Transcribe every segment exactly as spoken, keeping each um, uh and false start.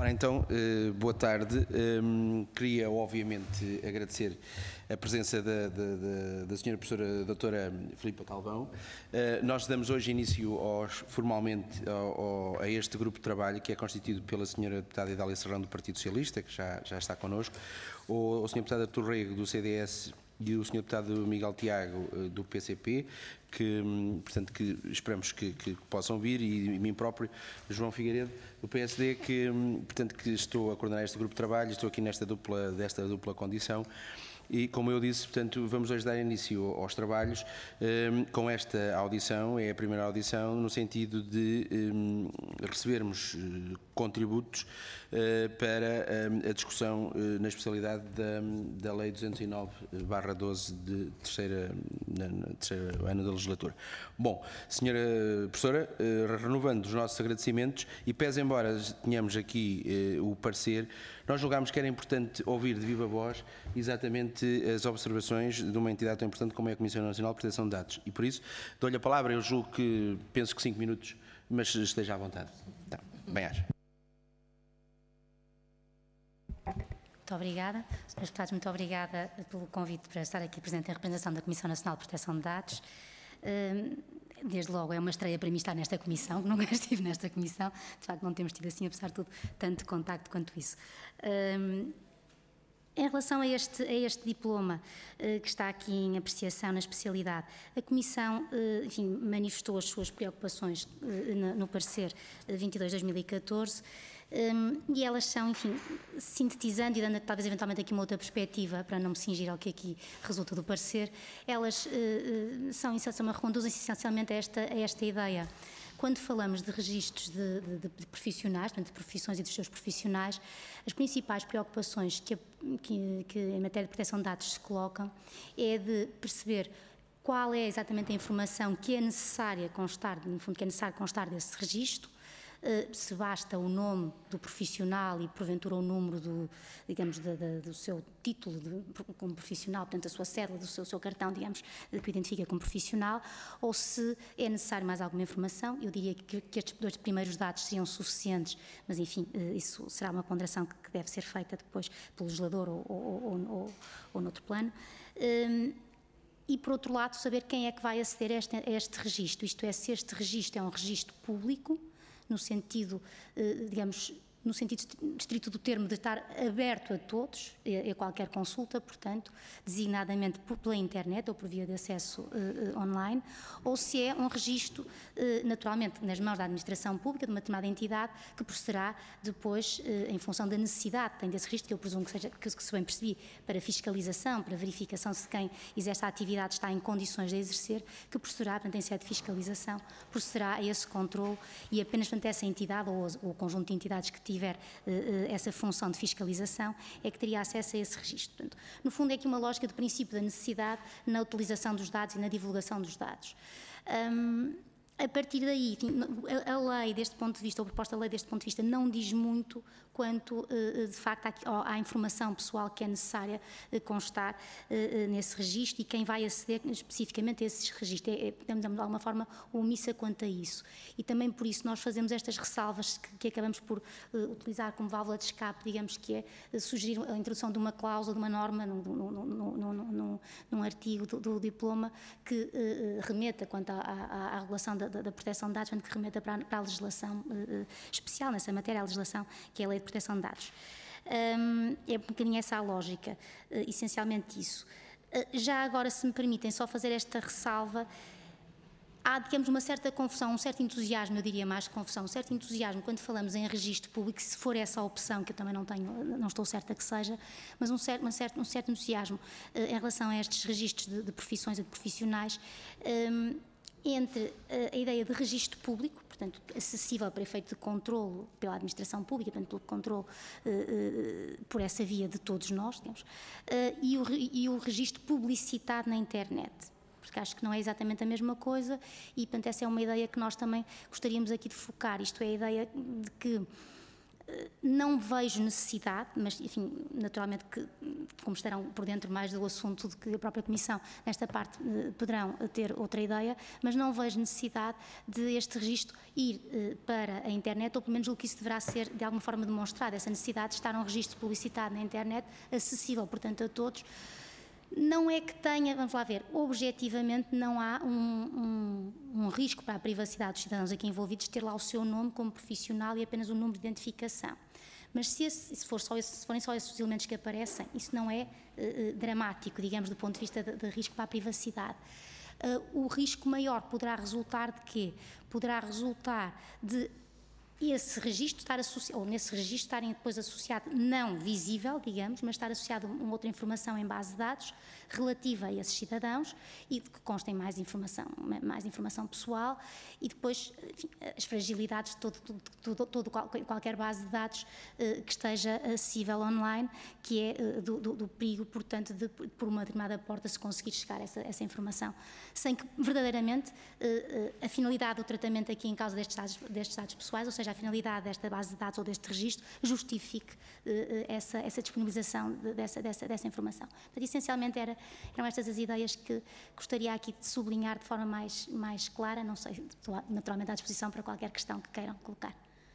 Ora, então, boa tarde. Queria, obviamente, agradecer a presença da, da, da senhora professora doutora Filipa Calvão. Nós damos hoje início aos, formalmente ao, ao, a este grupo de trabalho, que é constituído pela senhora deputada Idália Serrão, do Partido Socialista, que já, já está connosco, o, o senhor deputado Torrego, do C D S, e o senhor deputado Miguel Tiago, do P C P, que, portanto, que esperamos que, que possam vir, e, e mim próprio, João Figueiredo, do P S D, que, portanto, que estou a coordenar este grupo de trabalho, estou aqui nesta dupla, desta dupla condição. E, como eu disse, portanto, vamos hoje dar início aos trabalhos um, com esta audição. É a primeira audição no sentido de um, recebermos uh, contributos uh, para um, a discussão uh, na especialidade da, da Lei duzentos e nove barra doze de terceira, na, na terceira ano da legislatura. Bom, senhora professora, uh, renovando os nossos agradecimentos, e pese embora tenhamos aqui uh, o parecer, nós julgámos que era importante ouvir de viva voz exatamente as observações de uma entidade tão importante como é a Comissão Nacional de Proteção de Dados. E por isso dou-lhe a palavra. Eu julgo que, penso que cinco minutos, mas esteja à vontade. Então, bem-aja. Muito obrigada. senhores Deputados, muito obrigada pelo convite para estar aqui presente em representação da Comissão Nacional de Proteção de Dados. Desde logo é uma estreia para mim estar nesta comissão, nunca estive nesta comissão, de facto não temos tido assim, apesar de tudo, tanto contacto quanto isso. Em relação a este, a este diploma uh, que está aqui em apreciação na especialidade, a Comissão uh, enfim, manifestou as suas preocupações uh, no, no parecer uh, vinte e dois barra dois mil e catorze um, e elas são, enfim, sintetizando e dando talvez eventualmente aqui uma outra perspectiva para não me cingir ao que aqui resulta do parecer, elas uh, uh, são, reconduzem-se essencialmente a esta, a esta ideia. Quando falamos de registros de, de, de profissionais, de profissões e dos seus profissionais, as principais preocupações que, que, que em matéria de proteção de dados se colocam é de perceber qual é exatamente a informação que é necessária constar, no fundo, que é necessário constar desse registro, se basta o nome do profissional e, porventura, o número do, digamos, de, de, do seu título de, como profissional, portanto, a sua cédula, do seu, seu cartão, digamos, que o identifica como profissional, ou se é necessário mais alguma informação. Eu diria que, que estes dois primeiros dados seriam suficientes, mas, enfim, isso será uma ponderação que deve ser feita depois pelo legislador ou, ou, ou, ou, ou noutro plano. Um, E, por outro lado, saber quem é que vai aceder a este, a este registro, isto é, se este registro é um registro público, no sentido, digamos, no sentido estrito do termo de estar aberto a todos, a qualquer consulta, portanto, designadamente pela internet ou por via de acesso uh, online, ou se é um registro, uh, naturalmente, nas mãos da administração pública, de uma determinada entidade, que procederá depois, uh, em função da necessidade que tem desse registro, que eu presumo que seja, que se bem percebi, para fiscalização, para verificação se quem exerce a atividade está em condições de exercer, que procederá, portanto, em sede de fiscalização, procederá a esse controle e apenas, portanto, essa entidade ou, ou o conjunto de entidades que tiver uh, essa função de fiscalização é que teria acesso a esse registro. Portanto, no fundo, é aqui uma lógica de princípio da necessidade na utilização dos dados e na divulgação dos dados. Um, A partir daí, enfim, a lei deste ponto de vista, ou a proposta de lei deste ponto de vista, não diz muito quanto, de facto, à informação pessoal que é necessária constar nesse registro e quem vai aceder especificamente a esses registros. É, podemos, de alguma forma, omissa quanto a isso. E também por isso nós fazemos estas ressalvas que, que acabamos por utilizar como válvula de escape, digamos, que é sugerir a introdução de uma cláusula, de uma norma, num, num, num, num, num artigo do, do diploma que remeta quanto à, à, à regulação da Da, da proteção de dados, que remeta para a, para a legislação uh, especial nessa matéria, a legislação que é a Lei de Proteção de Dados. Um, é um bocadinho essa a lógica, uh, essencialmente isso. Uh, já agora, se me permitem só fazer esta ressalva, há, digamos, uma certa confusão, um certo entusiasmo, eu diria mais que confusão, um certo entusiasmo quando falamos em registro público, se for essa a opção, que eu também não tenho, não estou certa que seja, mas um certo, um certo, um certo entusiasmo uh, em relação a estes registros de, de profissões e de profissionais, um, entre a ideia de registro público, portanto, acessível para efeito de controlo pela administração pública, portanto, pelo controlo uh, uh, por essa via de todos nós, digamos, uh, e, o, e o registro publicitado na internet, porque acho que não é exatamente a mesma coisa e, portanto, essa é uma ideia que nós também gostaríamos aqui de focar, isto é a ideia de que Não vejo necessidade, mas, enfim, naturalmente, que, como estarão por dentro mais do assunto do que a própria Comissão, nesta parte poderão ter outra ideia, mas não vejo necessidade de este registro ir para a internet, ou pelo menos o que isso deverá ser, de alguma forma, demonstrado, essa necessidade de estar um registro publicitado na internet, acessível, portanto, a todos. Não é que tenha, vamos lá ver, objetivamente não há um, um, um risco para a privacidade dos cidadãos aqui envolvidos ter lá o seu nome como profissional e apenas o número de identificação. Mas se, esse, se, for só esse, se forem só esses os elementos que aparecem, isso não é uh, dramático, digamos, do ponto de vista de, de risco para a privacidade. Uh, o risco maior poderá resultar de quê? Poderá resultar de esse registro estar associado, ou nesse registro estarem depois associado, não visível, digamos, mas estar associado a uma outra informação em base de dados relativa a esses cidadãos e que constem mais informação, mais informação pessoal e depois, enfim, as fragilidades de todo, todo, todo, qualquer base de dados eh, que esteja acessível online, que é eh, do, do, do perigo, portanto, de por uma determinada porta se conseguir chegar a essa, essa informação, sem que verdadeiramente eh, a finalidade do tratamento aqui em causa destes dados, destes dados pessoais, ou seja, a finalidade desta base de dados ou deste registro, justifique uh, essa, essa disponibilização de, dessa, dessa, dessa informação. Portanto, essencialmente era, eram estas as ideias que gostaria aqui de sublinhar de forma mais, mais clara, não sei, estou naturalmente à disposição para qualquer questão que queiram colocar.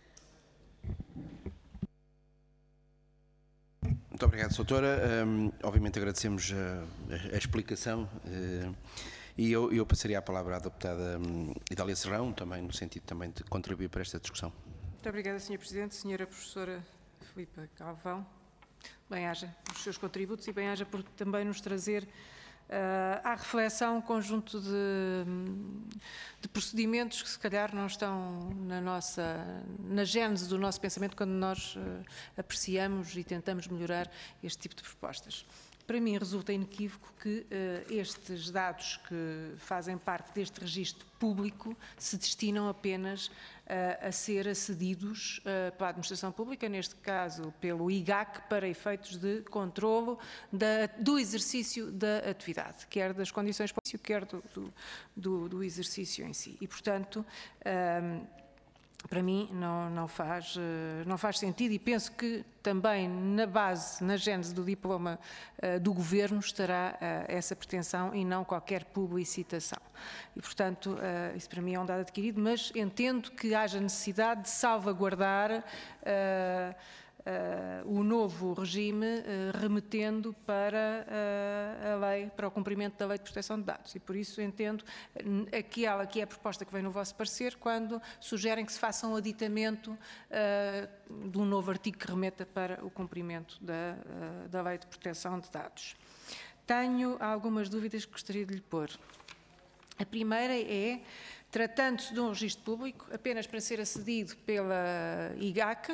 Muito obrigado, doutora. Um, obviamente agradecemos a, a, a explicação. Uh, E eu, eu passaria a palavra à deputada um, Idália Serrão, também no sentido também de contribuir para esta discussão. Muito obrigada, senhor Presidente. Senhora Professora Filipa Galvão, bem-aja os seus contributos e bem-aja por também nos trazer uh, à reflexão um conjunto de, de procedimentos que se calhar não estão na nossa, na gênese do nosso pensamento quando nós uh, apreciamos e tentamos melhorar este tipo de propostas. Para mim resulta inequívoco que uh, estes dados que fazem parte deste registro público se destinam apenas uh, a ser acedidos uh, pela administração pública, neste caso pelo I G A C, para efeitos de controlo da, do exercício da atividade, quer das condições para o exercício, quer do, do, do, do exercício em si. E, portanto, um, para mim não, não, faz, não faz sentido e penso que também na base, na gênese do diploma uh, do Governo estará uh, essa pretensão e não qualquer publicitação. E, portanto, uh, isso para mim é um dado adquirido, mas entendo que haja necessidade de salvaguardar uh, Uh, o novo regime uh, remetendo para uh, a lei, para o cumprimento da Lei de Proteção de Dados. E por isso entendo aquela que é a proposta que vem no vosso parecer, quando sugerem que se faça um aditamento uh, de um novo artigo que remeta para o cumprimento da, uh, da Lei de Proteção de Dados. Tenho algumas dúvidas que gostaria de lhe pôr. A primeira é, tratando-se de um registro público, apenas para ser acedido pela I G A C,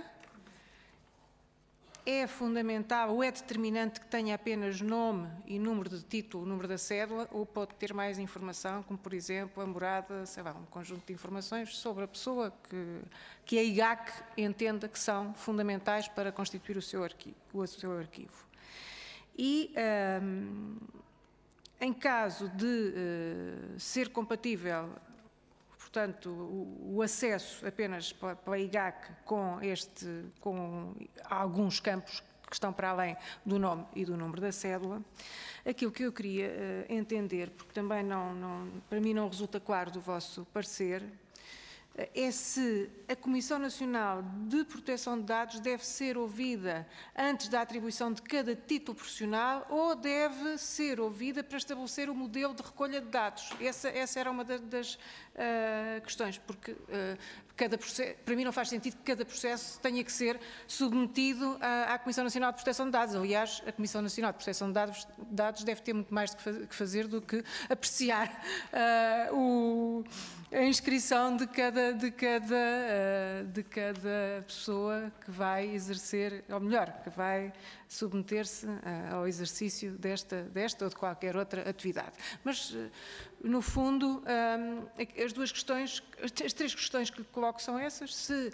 é fundamental ou é determinante que tenha apenas nome e número de título, número da cédula, ou pode ter mais informação, como por exemplo a morada, sei lá, um conjunto de informações sobre a pessoa que, que a I G A C entenda que são fundamentais para constituir o seu arquivo. O seu arquivo. E um, em caso de uh, ser compatível, portanto, o, o acesso apenas pela I G A C com, este, com alguns campos que estão para além do nome e do número da cédula, aquilo que eu queria uh, entender, porque também não, não, para mim não resulta claro do vosso parecer, é se a Comissão Nacional de Proteção de Dados deve ser ouvida antes da atribuição de cada título profissional ou deve ser ouvida para estabelecer o modelo de recolha de dados. Essa, essa era uma das, das uh, questões, porque uh, cada processo, para mim não faz sentido que cada processo tenha que ser submetido à, à Comissão Nacional de Proteção de Dados. Aliás, a Comissão Nacional de Proteção de Dados, dados deve ter muito mais que fazer do que apreciar uh, o, a inscrição de cada de cada, de cada pessoa que vai exercer, ou melhor, que vai submeter-se ao exercício desta, desta ou de qualquer outra atividade. Mas, no fundo, as duas questões, as três questões que lhe coloco são essas. Se,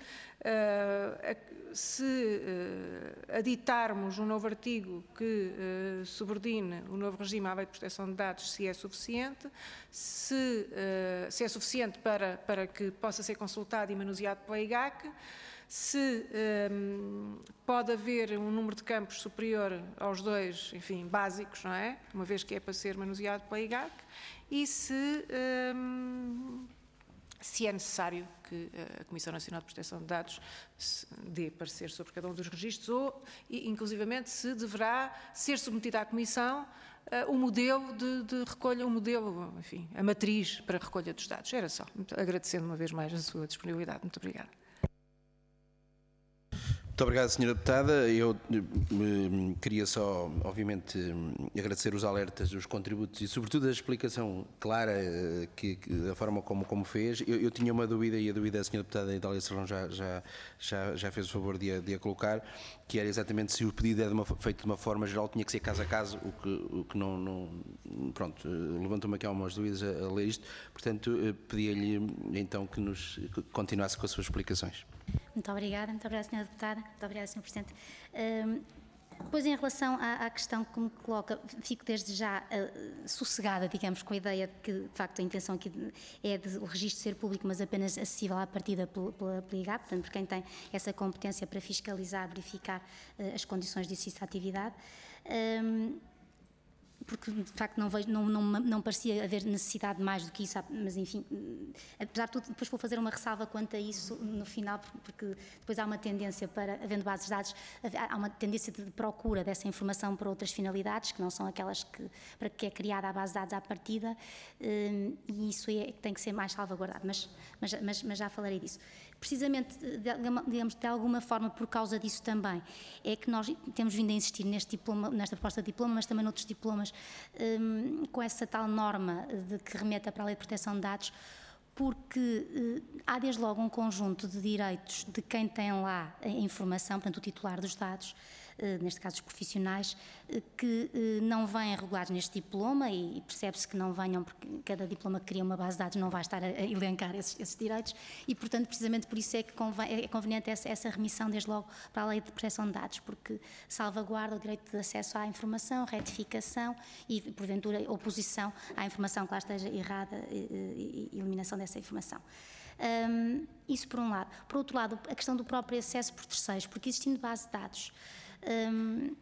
se aditarmos um novo artigo que subordine o novo regime à Lei de Proteção de Dados, se é suficiente, se, se é suficiente para, para que possa ser consultado e manuseado pela I G A C, se um, pode haver um número de campos superior aos dois, enfim, básicos, não é? Uma vez que é para ser manuseado pela I G A C, e se, um, se é necessário que a Comissão Nacional de Proteção de Dados dê parecer sobre cada um dos registros ou, inclusivamente, se deverá ser submetida à Comissão uh, o modelo de, de recolha, o modelo, enfim, a matriz para a recolha dos dados. Era só. Agradecendo uma vez mais a sua disponibilidade. Muito obrigada. Muito obrigado, senhora Deputada. Eu eh, queria só, obviamente, agradecer os alertas, os contributos e, sobretudo, a explicação clara, eh, que, que, da forma como, como fez. Eu, eu tinha uma dúvida e a dúvida a senhora Deputada Idália Serrão já, já, já, já fez o favor de a, de a colocar, que era exatamente se o pedido é de uma, feito de uma forma geral, tinha que ser caso a caso, o que, o que não, não... Pronto, levantou-me aqui algumas dúvidas a, a ler isto, portanto, eh, pedia-lhe então que nos que continuasse com as suas explicações. Muito obrigada, muito obrigada, senhora Deputada, muito obrigada, senhor Presidente. Um, Depois, em relação à, à questão que me coloca, fico desde já uh, sossegada, digamos, com a ideia de que, de facto, a intenção aqui é de o registro ser público, mas apenas acessível à partida pela, pela, pela I G A C, portanto, por quem tem essa competência para fiscalizar, verificar uh, as condições de exercício da atividade. Um, porque de facto não, vejo, não, não, não parecia haver necessidade de mais do que isso, mas enfim, apesar de tudo, depois vou fazer uma ressalva quanto a isso no final, porque depois há uma tendência para, havendo bases de dados, há uma tendência de procura dessa informação para outras finalidades, que não são aquelas que, para que é criada a base de dados à partida, e isso é que tem que ser mais salvaguardado, mas, mas, mas, mas já falarei disso. Precisamente, digamos, de alguma forma, por causa disso também, é que nós temos vindo a insistir neste diploma, nesta proposta de diploma, mas também noutros diplomas, um, com essa tal norma de que remeta para a Lei de Proteção de Dados, porque uh, há desde logo um conjunto de direitos de quem tem lá a informação, portanto o titular dos dados, uh, neste caso os profissionais, uh, que uh, não vêm regulados neste diploma e, e percebe-se que não venham porque cada diploma que cria uma base de dados não vai estar a, a elencar esses, esses direitos e, portanto, precisamente por isso é que convém, é conveniente essa, essa remissão desde logo para a Lei de Proteção de Dados, porque salvaguarda o direito de acesso à informação, retificação e, porventura, oposição à informação que lá esteja errada e, e, e eliminação dessa informação. Um, isso por um lado. Por outro lado, a questão do próprio acesso por terceiros, porque existindo base de dados, um,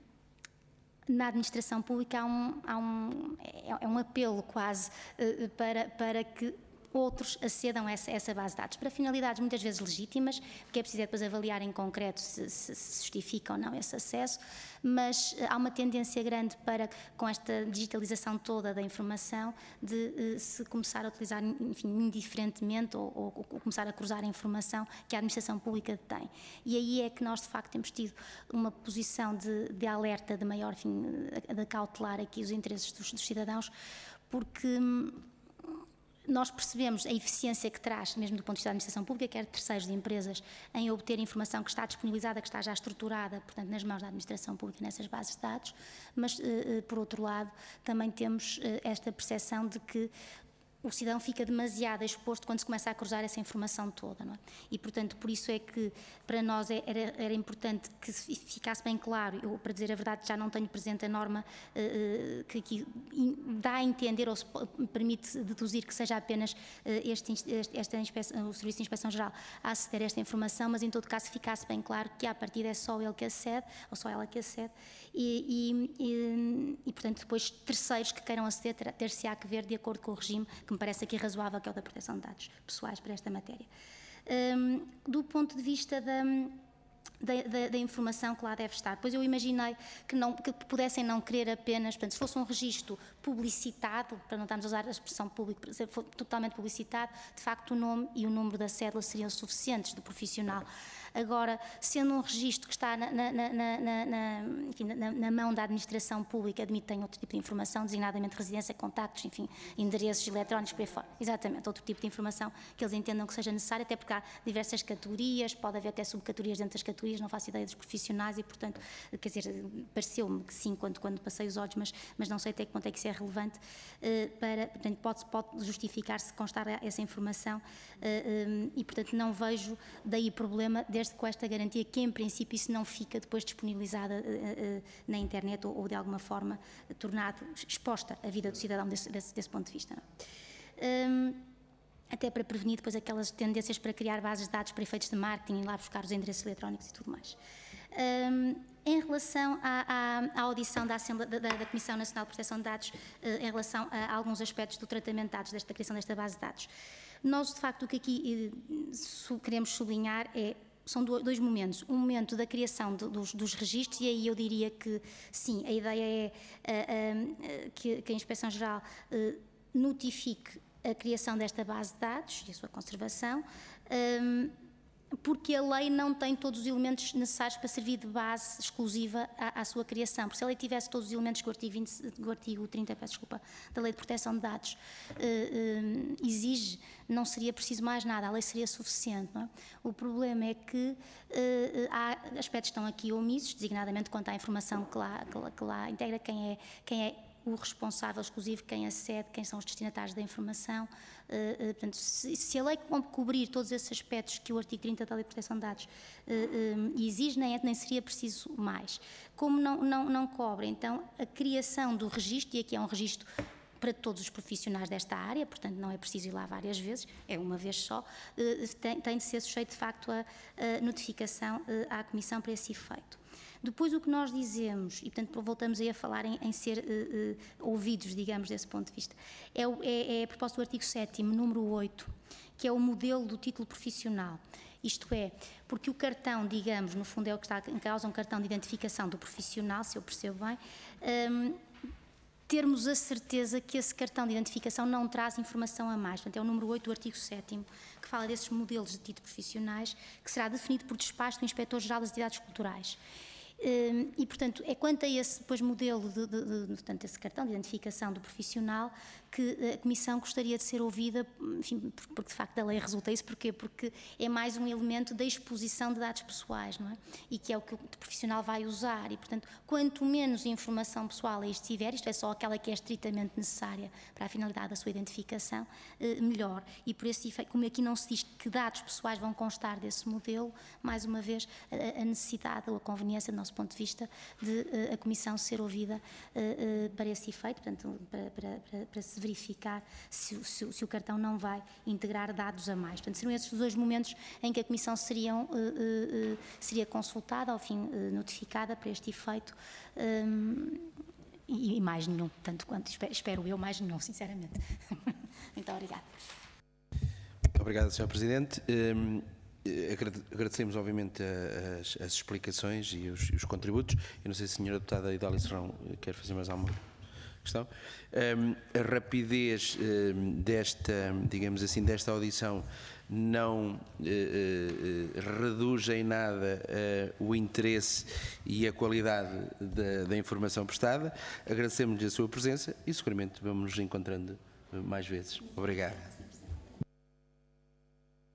na administração pública há um, há um, é, é um apelo quase uh, para, para que outros acedam a essa, essa base de dados, para finalidades muitas vezes legítimas, porque é preciso depois avaliar em concreto se, se, se justifica ou não esse acesso, mas há uma tendência grande para, com esta digitalização toda da informação, de uh, se começar a utilizar, enfim, indiferentemente ou, ou, ou começar a cruzar a informação que a administração pública tem. E aí é que nós, de facto, temos tido uma posição de, de alerta, de maior, enfim, de cautelar aqui os interesses dos, dos cidadãos, porque nós percebemos a eficiência que traz, mesmo do ponto de vista da administração pública, quer de terceiros de empresas, em obter informação que está disponibilizada, que está já estruturada, portanto, nas mãos da administração pública, nessas bases de dados, mas, por outro lado, também temos esta percepção de que o cidadão fica demasiado exposto quando se começa a cruzar essa informação toda, não é? E, portanto, por isso é que para nós era, era importante que ficasse bem claro, eu, para dizer a verdade, já não tenho presente a norma uh, que aqui dá a entender ou se permite deduzir que seja apenas uh, este, este, esta inspeção, o Serviço de Inspeção Geral a aceder a esta informação, mas em todo caso ficasse bem claro que à partida é só ele que acede, ou só ela que acede, e, e, e, e portanto, depois terceiros que queiram aceder ter-se há que ver de acordo com o regime que me parece aqui razoável, que é o da proteção de dados pessoais para esta matéria. Um, do ponto de vista da, da, da, da informação que lá deve estar, pois eu imaginei que, não, que pudessem não querer apenas, portanto, se fosse um registro publicitado, para não estarmos a usar a expressão público, se for totalmente publicitado, de facto o nome e o número da cédula seriam suficientes do profissional. Agora, sendo um registro que está na, na, na, na, na, enfim, na, na mão da administração pública, admitem outro tipo de informação, designadamente residência, contactos, enfim, endereços eletrónicos, por aí fora. Exatamente, outro tipo de informação que eles entendam que seja necessária, até porque há diversas categorias, pode haver até subcategorias dentro das categorias, não faço ideia dos profissionais e, portanto, quer dizer, pareceu-me que sim, quando, quando passei os olhos, mas, mas não sei até que ponto é que isso é relevante, uh, para, portanto, pode, pode justificar-se constar essa informação uh, um, e, portanto, não vejo daí problema, desde com esta garantia que, em princípio, isso não fica depois disponibilizada uh, uh, na internet ou, ou, de alguma forma, tornado, exposta a vida do cidadão desse, desse, desse ponto de vista. Um, até para prevenir depois aquelas tendências para criar bases de dados para efeitos de marketing e lá buscar os endereços eletrónicos e tudo mais. Um, em relação à, à, à audição da, Assembleia, da, da Comissão Nacional de Proteção de Dados, uh, em relação a alguns aspectos do tratamento de dados, desta criação desta base de dados, nós, de facto, o que aqui uh, su, queremos sublinhar é, são dois momentos. Um momento da criação de, dos, dos registros, e aí eu diria que, sim, a ideia é uh, uh, que, que a Inspeção-Geral uh, notifique a criação desta base de dados e a sua conservação, um, porque a lei não tem todos os elementos necessários para servir de base exclusiva à, à sua criação. Porque se a lei tivesse todos os elementos que o artigo, vinte, o artigo trinta, peço desculpa, da Lei de Proteção de Dados uh, uh, exige, não seria preciso mais nada, a lei seria suficiente. Não é? O problema é que uh, há aspectos que estão aqui omissos, designadamente quanto à informação que lá, que lá, que lá integra, quem é, quem é o responsável exclusivo, quem acede, quem são os destinatários da informação. Uh, uh, portanto, se, se a lei cobrir todos esses aspectos que o artigo trinta da Lei de Proteção de Dados uh, uh, exige, nem, nem seria preciso mais. Como não, não, não cobre, então, a criação do registro, e aqui é um registro para todos os profissionais desta área, portanto não é preciso ir lá várias vezes, é uma vez só, uh, tem, tem de ser sujeito de facto a, a notificação uh, à Comissão para esse efeito. Depois o que nós dizemos, e portanto voltamos aí a falar em, em ser uh, uh, ouvidos, digamos, desse ponto de vista, é, é, é a proposta do artigo sétimo, número oito, que é o modelo do título profissional. Isto é, porque o cartão, digamos, no fundo é o que está em causa, um cartão de identificação do profissional, se eu percebo bem, um, termos a certeza que esse cartão de identificação não traz informação a mais. Portanto, é o número oito do artigo sétimo, que fala desses modelos de título profissionais, que será definido por despacho do Inspetor-Geral das Entidades Culturais. E, portanto, é quanto a esse depois, modelo, de, de, de, portanto, esse cartão de identificação do profissional, que a Comissão gostaria de ser ouvida, enfim, porque de facto da lei resulta isso. Porquê? Porque é mais um elemento da exposição de dados pessoais, não é? E que é o que o profissional vai usar, e, portanto, quanto menos informação pessoal aí estiver, isto é só aquela que é estritamente necessária para a finalidade da sua identificação, melhor. E por esse efeito, como aqui não se diz que dados pessoais vão constar desse modelo, mais uma vez, a necessidade ou a conveniência, do nosso ponto de vista, de a Comissão ser ouvida para esse efeito, portanto, para, para, para, para se verificar se, se, se o cartão não vai integrar dados a mais. Portanto, seriam esses os dois momentos em que a Comissão seriam, uh, uh, uh, seria consultada, ao fim, uh, notificada para este efeito, um, e, e mais nenhum, tanto quanto, espero, espero eu, mais nenhum, sinceramente. Muito obrigada. Muito obrigado, senhor Presidente. Um, agradecemos, obviamente, as, as explicações e os, os contributos. Eu não sei se a senhora deputada Idália Serrão quer fazer mais alguma questão. Um, a rapidez um, desta, digamos assim, desta audição não uh, uh, reduz em nada uh, o interesse e a qualidade da, da informação prestada. Agradecemos-lhe a sua presença e seguramente vamos nos encontrando mais vezes. Obrigado.